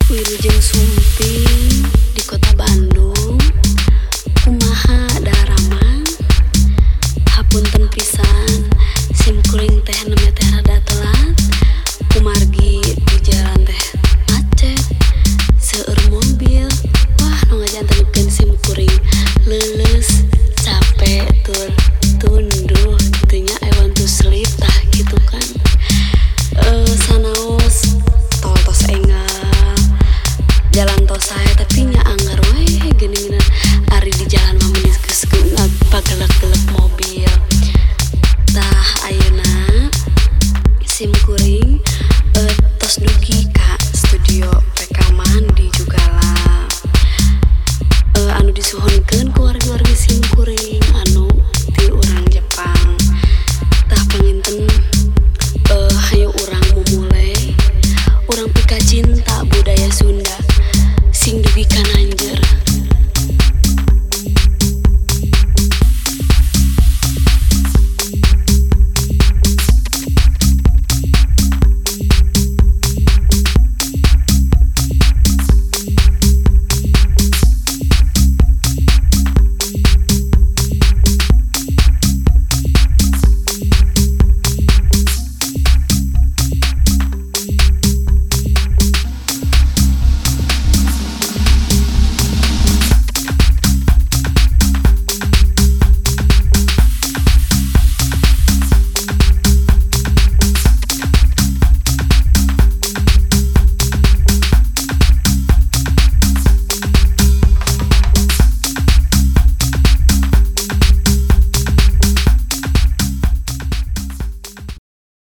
Wilujeng Sumping di kota Bandung. Kumaha darama hapunten pisan sim kuring teh nemeh teh rada telat. Kumargi di jalan teh macet seueur mobil. Wah nu ngajantenkeun sim kuring leuleus capek tur tunduh kitu nya I want to sleep tah gitu kan. Sanaos tol tos enggal jalan tos sae tapi nya anggar we geuningan ari di jalan mah mun geus pagelek-gelek mobil. Tah ayeuna sim kuring tos dugi ka studio rekaman di Jugala. Anu disuhunkeun ku wargi-wargi sim kuring anu ti urang Jepang. Tah panginten hayu urang mumulai urang pika cinta budaya Sunda sing dugi ka Nanjeur.